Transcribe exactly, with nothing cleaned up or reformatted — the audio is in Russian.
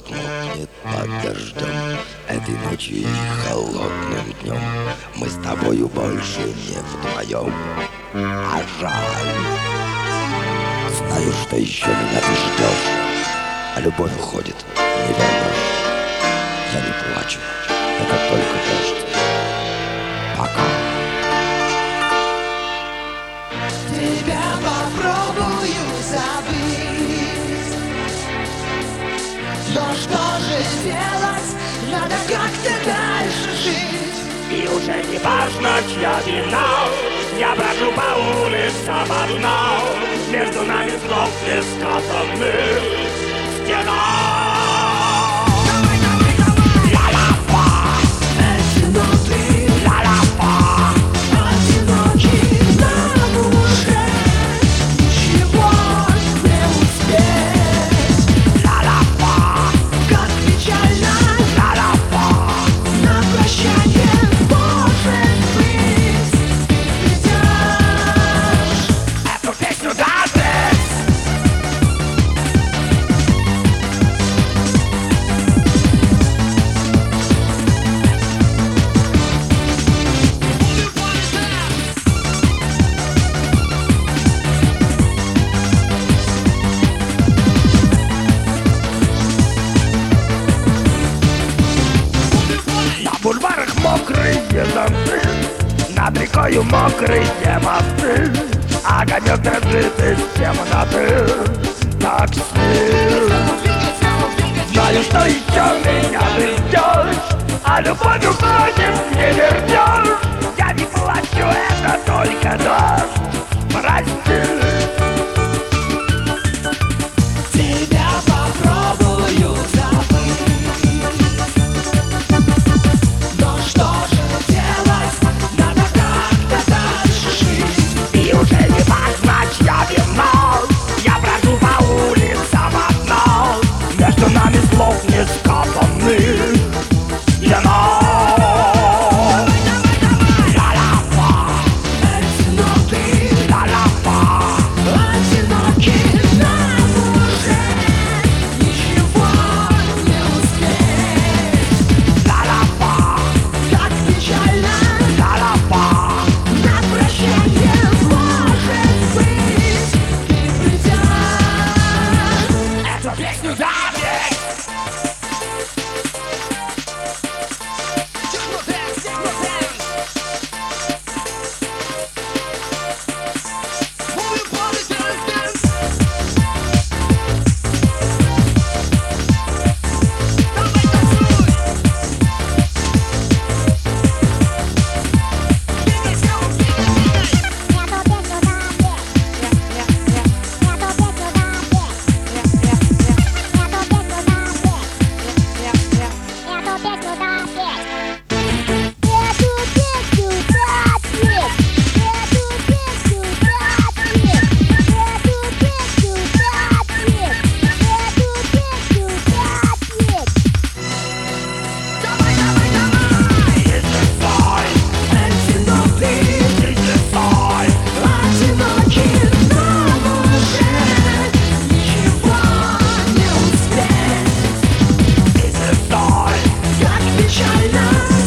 Город мокнет под дождем, этой ночью и холодным днем мы с тобою больше не вдвоем. А жаль, знаю, что еще меня ты ждешь, а любовь уходит, не вернешь. Я не плачу, это только дождь. Пока. Тебя попробую забыть, но что же делать? Надо как-то дальше жить. И уже не важно, чья вина, я брожу по улицам одна, между нами слов скатанных стена. На бульварах мокрые зонты, над рекою мокрые мосты, огонек дрожит из темноты. Такси, знаю, что еще меня ты ждешь, а любовь уходит, не вернешь. Я не плачу, это только дождь. Прости. Тебя попробую забыть, но что же делать? Надо как-то дальше жить. И уже не важно, чья вина, я брожу по улицам одна, между нами слов не скатанных стена. Песню забей! Печально.